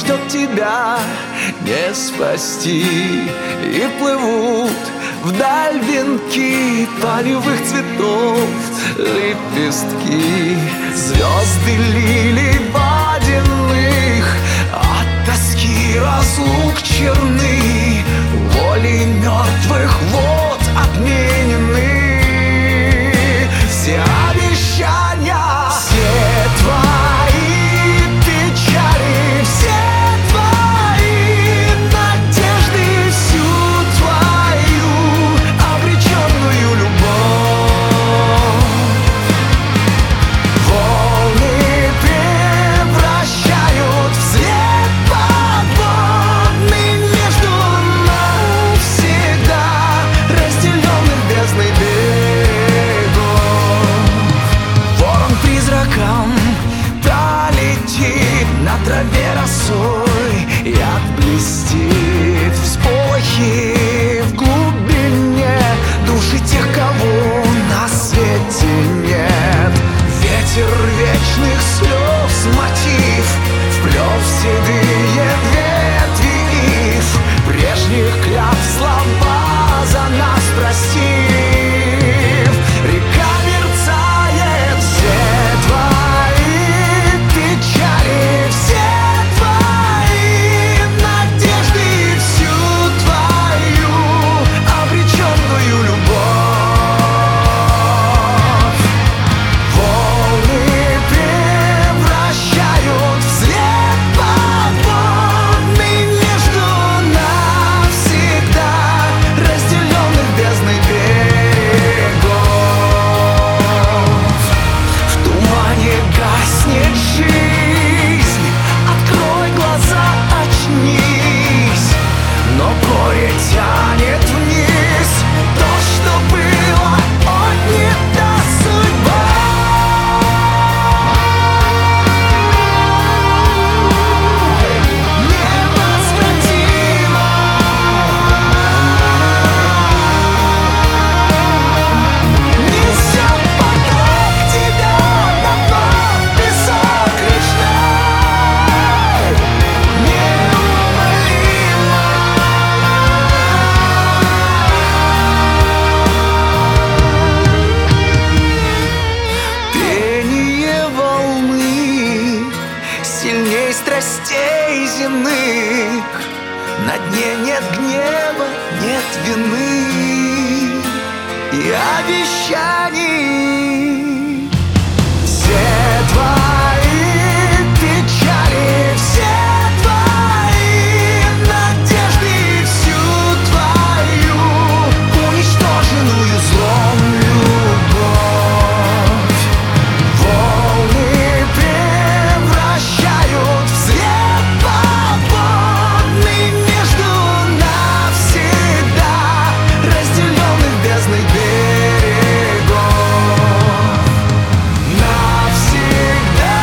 ждет тебя не спасти. И плывут вдаль венки полевых цветов, лепестки, звезды лилий водяных, от тоски разлук черны, волей мертвых вод отменены все обещания, все твои печали, все твои надежды, всю твою обреченную любовь. Волны превращают в свет подводный между навсегда разделенных бездной берегов. Ворон-призраком пролетит над траве росой и отблестит всполохи в глубине души тех, кого на свете нет. Ветер вечных слез мотив вплел в седые ветви ив, прежних клятв слова за нас простив. Река мерцает, все твои печали, все твои надежды, всю твою обреченную любовь. Волны превращают в свет подводный между навсегда разделенных бездной берегов. В тумане гаснет жизнь, открой глаза, очнись, но горе тянет вниз то, что было отнято судьбой. Невозвратимо. Несет поток тебя на дно песок речной. Неумолимо. Пение волны сильней страстей земных, на дне нет гнева, нет вины и обещаний. Все твои печали, все твои надежды, всю твою уничтоженную злом любовь. Волны превращают в свет подводный между навсегда разделенных бездной берегов. Навсегда.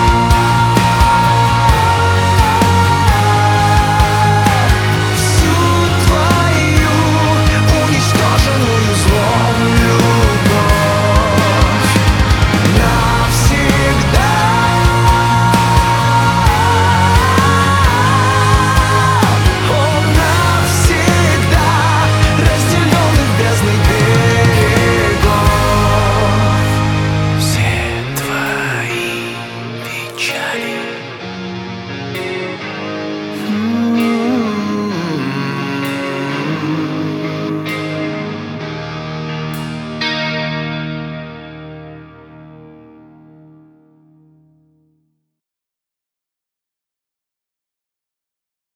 Всю твою уничтоженную злом любовь. Навсегда. О, навсегда разделенных бездной берегов. Все твои печали,